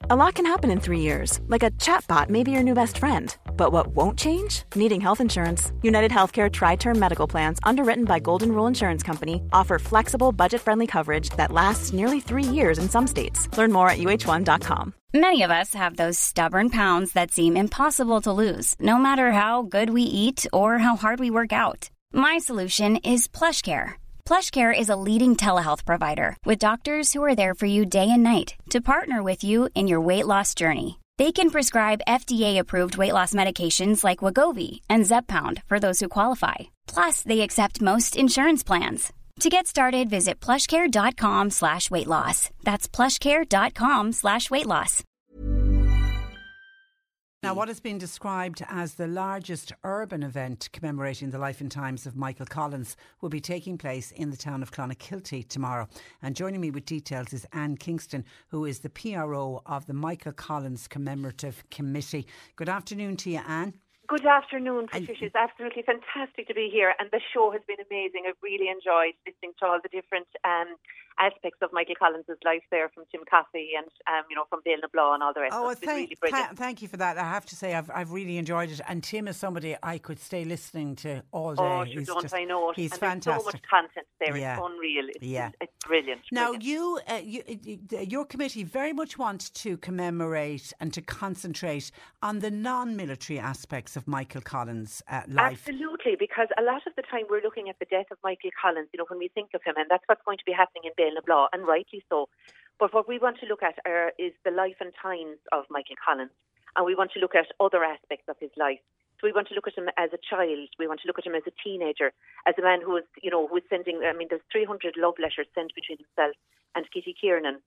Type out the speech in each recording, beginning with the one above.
A lot can happen in 3 years, like a chatbot may be your new best friend. But what won't change? Needing health insurance. United Healthcare Tri-Term Medical Plans, underwritten by Golden Rule Insurance Company, offer flexible, budget-friendly coverage that lasts nearly 3 years in some states. Learn more at uh1.com. Many of us have those stubborn pounds that seem impossible to lose, no matter how good we eat or how hard we work out. My solution is PlushCare. PlushCare is a leading telehealth provider with doctors who are there for you day and night to partner with you in your weight loss journey. They can prescribe FDA-approved weight loss medications like Wegovy and Zepbound for those who qualify. Plus, they accept most insurance plans. To get started, visit plushcare.com/weightloss. That's plushcare.com/weightloss. Now, what has been described as the largest urban event commemorating the life and times of Michael Collins will be taking place in the town of Clonakilty tomorrow. And joining me with details is Anne Kingston, who is the PRO of the Michael Collins Commemorative Committee. Good afternoon to you, Anne. Good afternoon, Patricia. It's absolutely fantastic to be here, and the show has been amazing. I've really enjoyed listening to all the different aspects of Michael Collins' life there, from Tim Coffey and from Dale Nablaw and all the rest. Oh, it's really brilliant. Thank you for that. I have to say I've really enjoyed it, and Tim is somebody I could stay listening to all day. Oh, I know it. He's and fantastic. There's so much content there. Yeah. It's unreal. It's brilliant. Now, brilliant. your committee very much want to commemorate and to concentrate on the non-military aspects of Michael Collins' life. Absolutely, because a lot of the time we're looking at the death of Michael Collins, when we think of him, and that's what's going to be happening in Dale Nablaw, and rightly so. But what we want to look at is the life and times of Michael Collins, and we want to look at other aspects of his life. So we want to look at him as a child, we want to look at him as a teenager, as a man who is sending, there's 300 love letters sent between himself and Kitty Kiernan.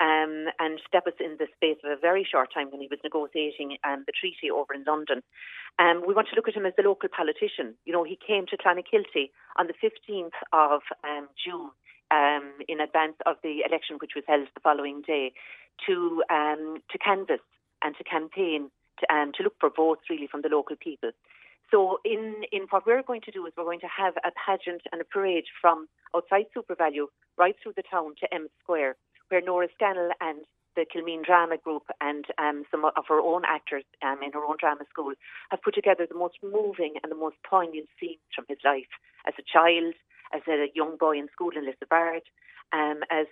And that was in the space of a very short time when he was negotiating the treaty over in London. We want to look at him as the local politician. He came to Clonakilty on the 15th of June in advance of the election, which was held the following day, to canvass and to campaign to look for votes really from the local people. So in what we're going to do is we're going to have a pageant and a parade from outside SuperValu right through the town to Emmet Square, where Nora Scannell and the Kilmeen Drama Group and some of her own actors in her own drama school have put together the most moving and the most poignant scenes from his life as a child, as a young boy in school in Lissabard, as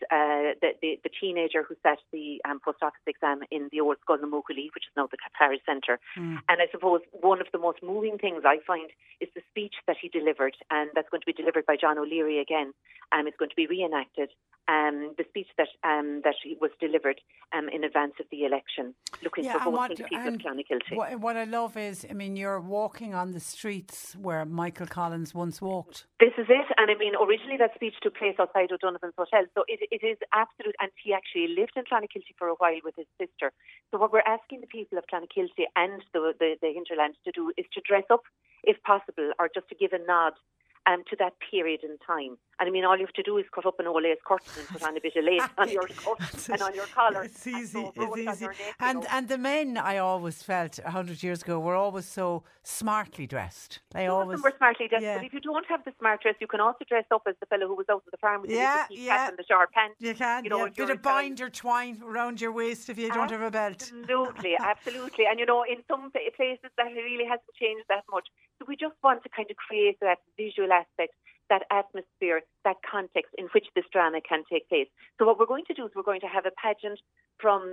the teenager who sat the post office exam in the old Scullnamuckley, which is now the Parish Centre. And I suppose one of the most moving things I find is the speech that he delivered, and that's going to be delivered by John O'Leary again. It's going to be reenacted. The speech that was delivered in advance of the election, looking for votes from the people of Clonakilty. What I love is, you're walking on the streets where Michael Collins once walked. This is it, and originally that speech took place outside O'Donovan's Hotel, so it is absolute, and he actually lived in Clonakilty for a while with his sister. So what we're asking the people of Clonakilty and the hinterland to do is to dress up, if possible, or just to give a nod to that period in time. And all you have to do is cut up an old lace curtain and put on a bit of lace on your coat and on your collar. It's easy. It's easy. And the men, I always felt 100 years ago, were always so smartly dressed. Some of them were smartly dressed, but if you don't have the smart dress, you can also dress up as the fellow who was out on the farm with the cap and the sharp pants. You can, a bit of binder twine around your waist if you don't have a belt. Absolutely. And in some places that really hasn't changed that much. So we just want to kind of create that visual aspect, that atmosphere, that context in which this drama can take place. So what we're going to do is we're going to have a pageant from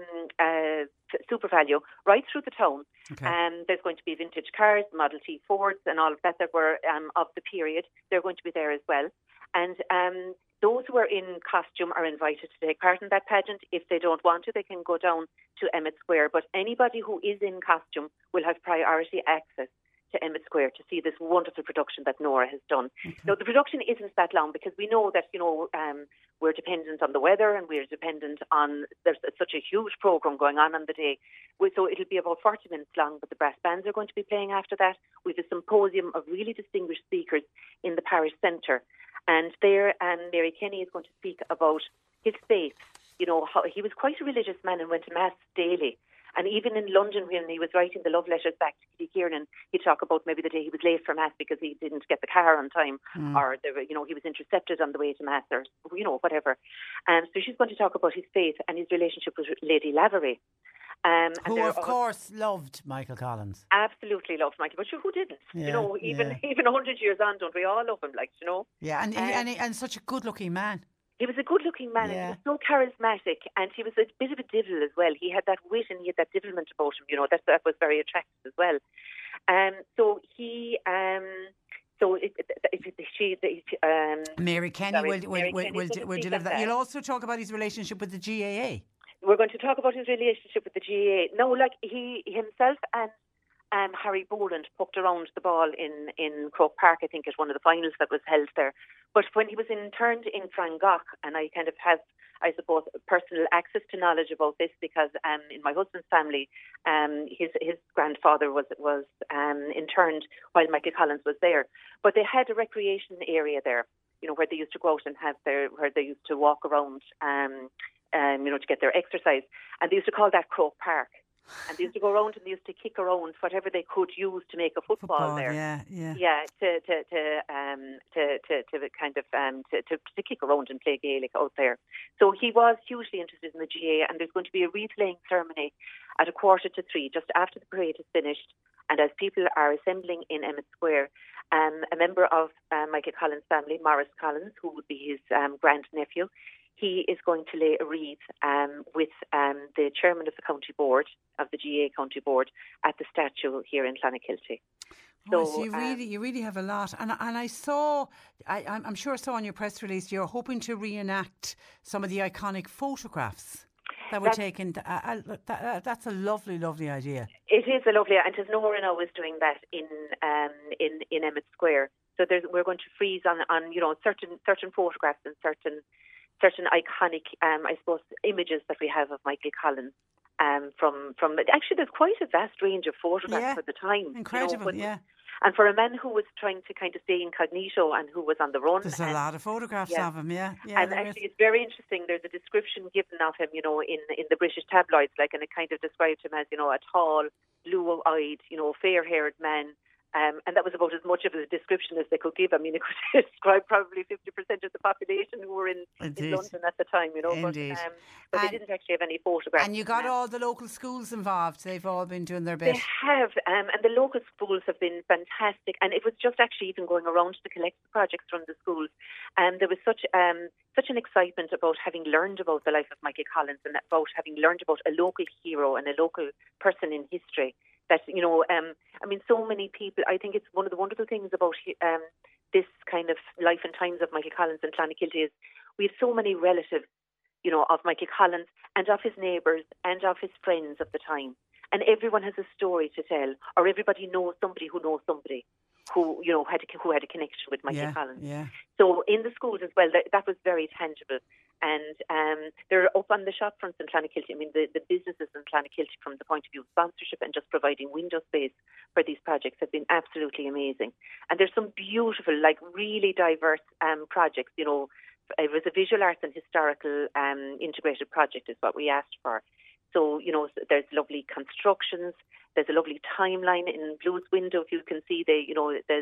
SuperValu right through the town. Okay. There's going to be vintage cars, Model T Fords and all of that were of the period. They're going to be there as well. And those who are in costume are invited to take part in that pageant. If they don't want to, they can go down to Emmet Square. But anybody who is in costume will have priority access to Emmet Square to see this wonderful production that Nora has done. Okay. Now, the production isn't that long because we know that, we're dependent on the weather and we're dependent on, there's such a huge programme going on the day. So it'll be about 40 minutes long, but the brass bands are going to be playing after that. We have a symposium of really distinguished speakers in the Parish Centre. And there, Mary Kenny is going to speak about his faith. How he was quite a religious man and went to Mass daily. And even in London, when he was writing the love letters back to Kitty Kiernan, he'd talk about maybe the day he was late for Mass because he didn't get the car on time, or he was intercepted on the way to Mass, or whatever. So she's going to talk about his faith and his relationship with Lady Lavery. Who, of course, loved Michael Collins. Absolutely loved Michael, but who didn't? Yeah, even 100 years on, don't we all love him? Yeah, and such a good-looking man. He was a good-looking man, and he was so charismatic, and he was a bit of a divil as well. He had that wit and he had that divilment about him. That was very attractive as well. Mary Kenny will deliver that. You'll also talk about his relationship with the GAA. We're going to talk about his relationship with the GAA. No, he himself and Harry Boland poked around the ball in Croke Park, I think, at one of the finals that was held there. But when he was interned in Frangach, and I kind of have, I suppose, personal access to knowledge about this because in my husband's family, his grandfather was interned while Michael Collins was there. But they had a recreation area there, where they used to go out and where they used to walk around, to get their exercise. And they used to call that Croke Park. And they used to go around and they used to kick around whatever they could use to make a football there. Yeah. To kick around and play Gaelic out there. So he was hugely interested in the GAA, and there's going to be a replaying ceremony at 2:45, just after the parade is finished. And as people are assembling in Emmett Square, a member of Michael Collins' family, Maurice Collins, who would be his grandnephew, he is going to lay a wreath with the chairman of the county board, of the GAA county board, at the statue here in Clonakilty. So you really have a lot, and I saw, I'm sure I saw on your press release, you're hoping to reenact some of the iconic photographs that were taken. That's a lovely idea. It is a lovely, and Nora now is doing that in Emmett Square. So we're going to freeze on certain photographs and certain iconic, I suppose, images that we have of Michael Collins. From actually, there's quite a vast range of photographs for the time. Incredible, And for a man who was trying to kind of stay incognito and who was on the run, there's a lot of photographs of him. And actually, it's very interesting. There's a description given of him, in the British tabloids, and it kind of described him as, a tall, blue-eyed, fair-haired man. And that was about as much of a description as they could give. I mean, it could describe probably 50% of the population who were in London at the time, Indeed. But they didn't actually have any photographs. And you got all the local schools involved. They've all been doing their bit. They have, and the local schools have been fantastic. And it was just actually even going around to collect the projects from the schools. And there was such an excitement about having learned about the life of Michael Collins and about having learned about a local hero and a local person in history. That, so many people, I think it's one of the wonderful things about this kind of life and times of Michael Collins in Clonakilty is we have so many relatives, of Michael Collins and of his neighbours and of his friends of the time. And everyone has a story to tell, or everybody knows somebody who knows somebody who had a connection with Michael Collins. Yeah. So in the schools as well, that was very tangible. And they're up on the shop fronts in Clonakilty. I mean, the businesses in Clonakilty, from the point of view of sponsorship and just providing window space for these projects, have been absolutely amazing. And there's some beautiful, really diverse projects. It was a visual arts and historical integrated project is what we asked for. So, there's lovely constructions. There's a lovely timeline in Blue's window. If you can see, they've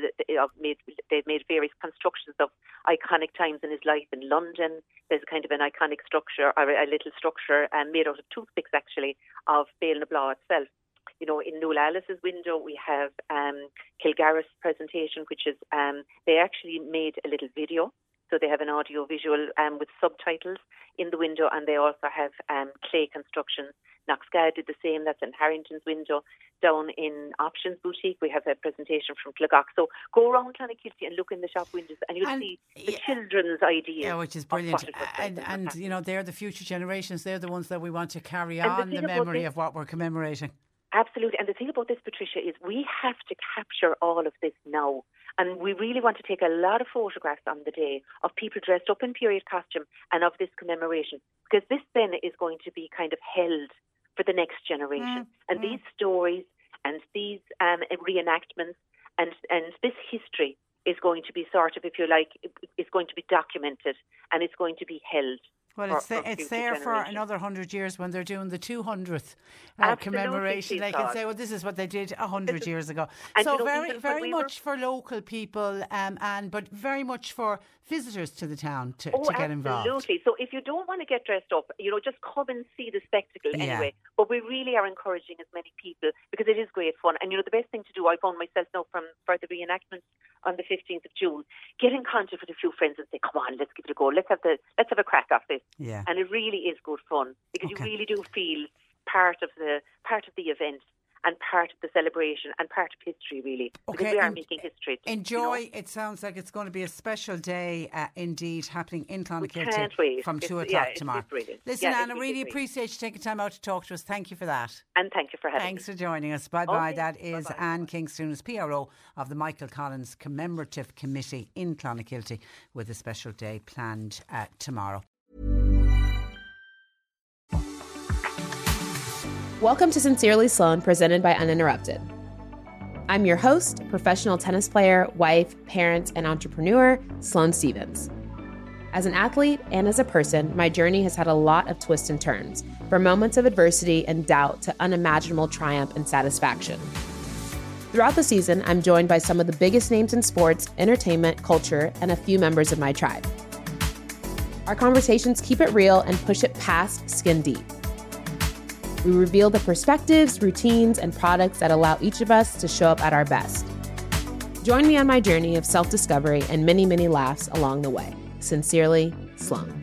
made various constructions of iconic times in his life in London. There's kind of an iconic structure, or a little structure made out of toothpicks, actually, of Bale na Bláth itself. In Nuala Alice's window, we have Kilgareth's presentation, which is they actually made a little video. So they have an audio visual with subtitles in the window, and they also have clay constructions. Knoxgad did the same. That's in Harrington's window. Down in Options Boutique, we have a presentation from Clogach. So go around Clonakilty and look in the shop windows, and you'll see the children's ideas. Yeah, which is brilliant. And they're the future generations. They're the ones that we want to carry on the memory of what we're commemorating. Absolutely. And the thing about this, Patricia, is we have to capture all of this now. And we really want to take a lot of photographs on the day of people dressed up in period costume and of this commemoration, because this then is going to be kind of held for the next generation. And these stories and these reenactments and this history is going to be sort of, if you like, it's going to be documented and it's going to be held Well, it's there for another 100 years when they're doing the 200th commemoration. They can say, well, this is what they did 100 years ago. So very much for local people, but very much for visitors to the town to get involved. Absolutely. So if you don't want to get dressed up, just come and see the spectacle anyway. But we really are encouraging as many people because it is great fun. And the best thing to do, I found myself now for the reenactment on the 15th of June, get in contact with a few friends and say, come on, let's give it a go. Let's have a crack at this. Yeah. And it really is good fun because you really do feel part of the event and part of the celebration and part of history, really, because we are making history. Enjoy. It sounds like it's going to be a special day indeed, happening in Clonakilty from 2 o'clock tomorrow. Listen, Anna, really appreciate you taking time out to talk to us. Thank you for that. And thank you for having me. Thanks for joining us. Bye-bye. That is Anne Kingston, who's PRO of the Michael Collins Commemorative Committee in Clonakilty, with a special day planned tomorrow. Welcome to Sincerely Sloan, presented by Uninterrupted. I'm your host, professional tennis player, wife, parent, and entrepreneur, Sloane Stevens. As an athlete and as a person, my journey has had a lot of twists and turns, from moments of adversity and doubt to unimaginable triumph and satisfaction. Throughout the season, I'm joined by some of the biggest names in sports, entertainment, culture, and a few members of my tribe. Our conversations keep it real and push it past skin deep. We reveal the perspectives, routines, and products that allow each of us to show up at our best. Join me on my journey of self-discovery and many, many laughs along the way. Sincerely, Sloane.